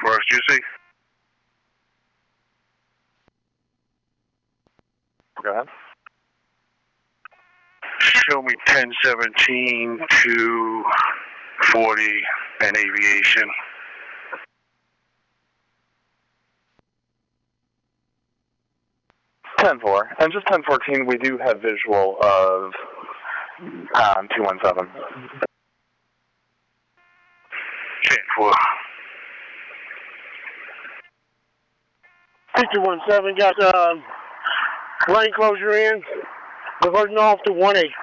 Forest UC. Go ahead. Show me 1017 to 40 and aviation. 10-4. And just 10-14, we do have visual of 217. 10-4. 217 got line closure in, reverting off to 1-8.